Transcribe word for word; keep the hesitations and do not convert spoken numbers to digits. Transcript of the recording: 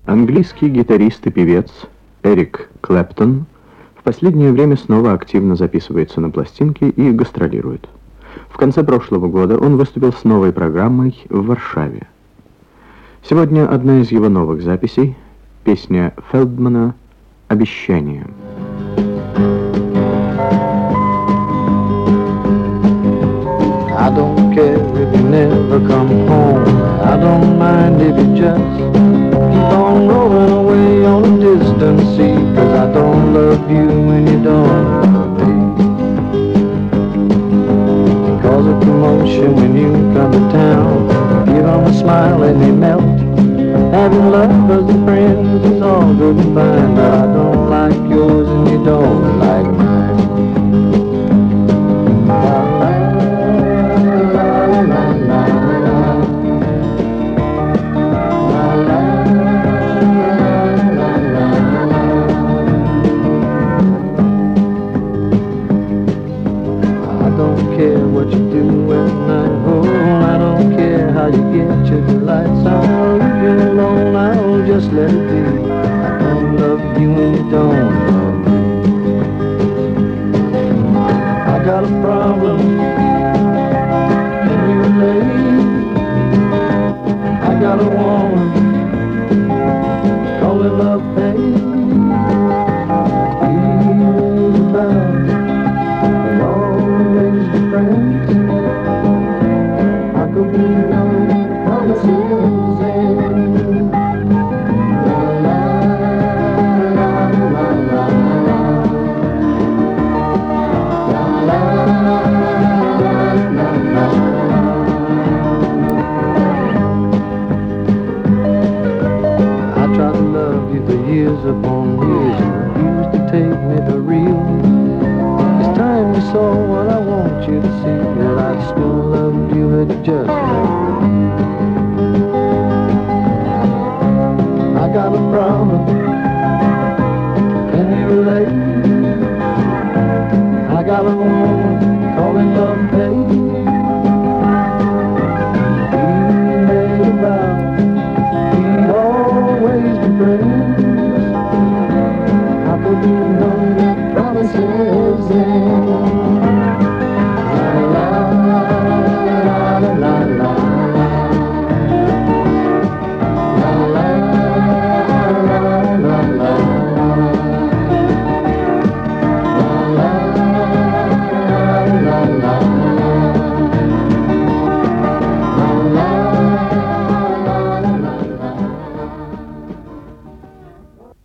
Английский гитарист и певец Эрик Клэптон в последнее время снова активно записывается на пластинки и гастролирует. В конце прошлого года он выступил с новой программой в Варшаве. Сегодня одна из его новых записей — песня Фелдмана «Обещание». I don't care if you never come home. I don't mind if you just keep on rolling away on a distant sea. Cause I don't love you when you don't love me. Cause of commotion when you come to town. Give them a smile and they melt. Having lovers and friends is all good and fine. But I don't like yours and you don't like mine. Just let it be. I don't love you and you don't love me. I got a problem. Can you relate? I got a woman. Call it love pain. Feels about we've always been friends. I could be young, promises and upon years you refused to take me for real. It's time you saw what I want you to see, that I still loved you at just